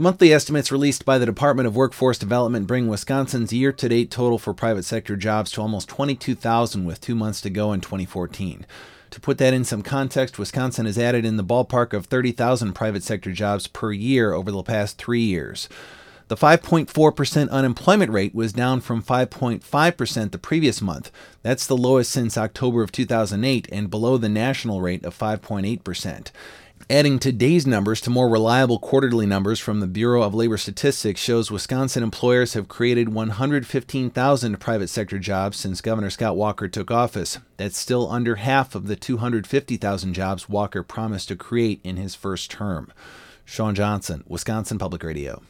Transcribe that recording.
monthly estimates released by the Department of Workforce Development bring Wisconsin's year-to-date total for private sector jobs to almost 22,000 with 2 months to go in 2014. To put that in some context, Wisconsin has added in the ballpark of 30,000 private sector jobs per year over the past 3 years. The 5.4% unemployment rate was down from 5.5% the previous month. That's the lowest since October of 2008 and below the national rate of 5.8%. Adding today's numbers to more reliable quarterly numbers from the Bureau of Labor Statistics shows Wisconsin employers have created 115,000 private sector jobs since Governor Scott Walker took office. That's still under half of the 250,000 jobs Walker promised to create in his first term. Sean Johnson, Wisconsin Public Radio.